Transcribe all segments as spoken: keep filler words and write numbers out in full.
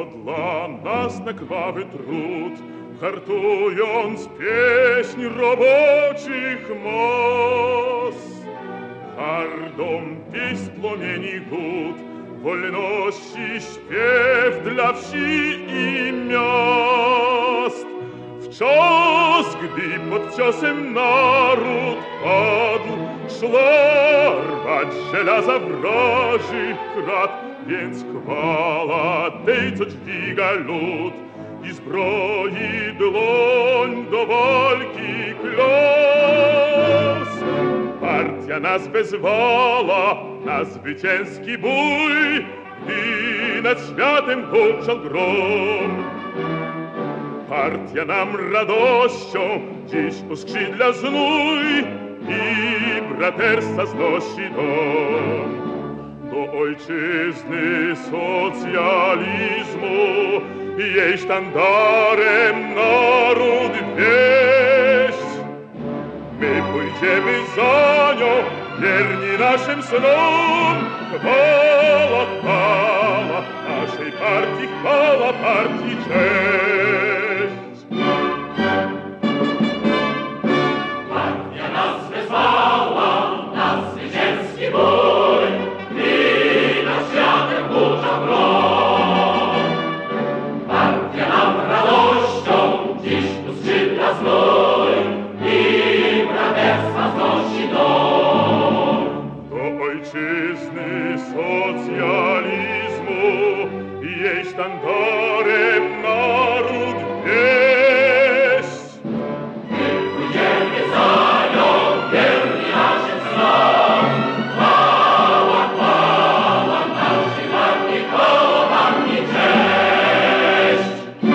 dla nas na krwawy trud, hartując pieśń roboczych mas. Hardą pieśń z płomieni głód, wolności śpiew dla wsi i miast. W czas, gdy pod ciosem naród padł, szła rwać żelaza wrażych krat, więc chwała tej, co dźwiga lud i zbroi dłoń do walki klas. Partia nas wezwała na zwycięski bój i nad światem huczał grom. Partia nam radością dziś uskrzydla znój i braterstwa znosi dom. Do ojczyzny socjalizmu jej sztandarem naród wieść. My pójdziemy za nią, wierni naszym snom. Chwała, chwała naszej partii, chwała partii, cześć. Partia nas wezwała na zwycięski bój i nad światem burza grom. Partia nam radością dziś uskrzydla znój i braterstwa znosi dom. Do ojczyzny socjalizmu jej sztandarem naród wieść. My pójdziemy za nią, wierni naszym snom. Chwała, chwała naszej partii, chwała partii, cześć.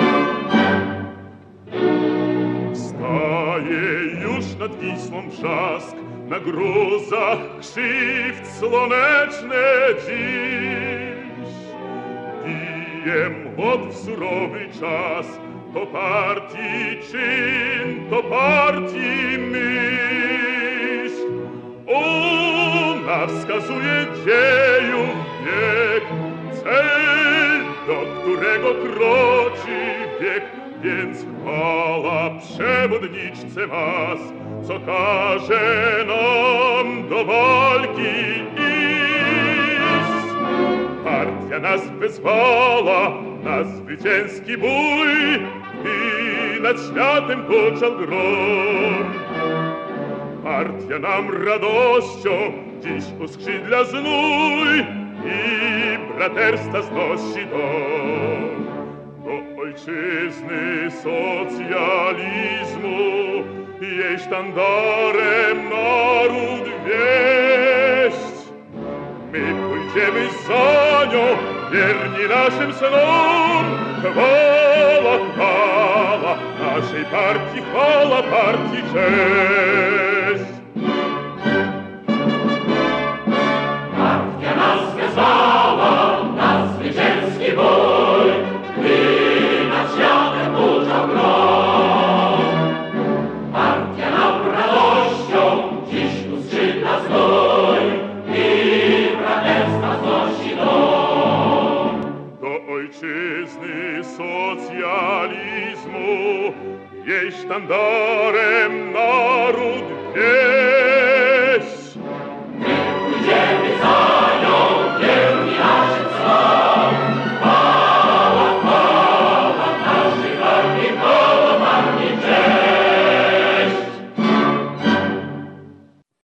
Staje już nad Wisłą brzask, na gruzach krzywd słoneczne dziś. Bije młot w surowy czas, to partii czyn, to partii myśl. Ona wskazuje dziejów bieg, cel, do którego kroczy wiek, więc chwała przewodniczce was, co każe nam do walki iść. Partia nas wezwała na zwycięski bój i nad światem huczał grom. Partia nam radością dziś uskrzydla znój i braterstwa znosi dom. Do ojczyzny socjalizmu jej sztandarem naród wieść. My pójdziemy za nią, wierni naszym snom. Chwała, chwała naszej partii, chwała partii, cześć. Partia nas wezwała na zwycięski bój, gdy nad światem burza grom. Partia nam radością dziś uskrzydla znój i braterstwa znosi dom. Do ojczyzny socjalizmu jej sztandarem naród wie.